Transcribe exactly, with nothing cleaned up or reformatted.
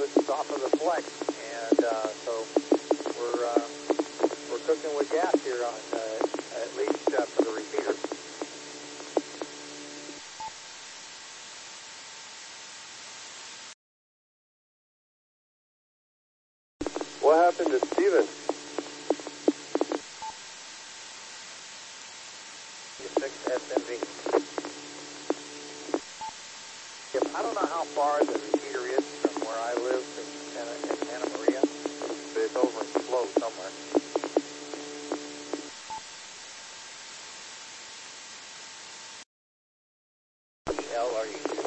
this is off of the flex, and uh, so we're uh, we're cooking with gas here on uh, at least uh, for the repeater. What happened to Steven? six S M V. I don't know how far the repeater is from where I live to Santa, in Santa Maria, but it's over in Slow somewhere. L are you?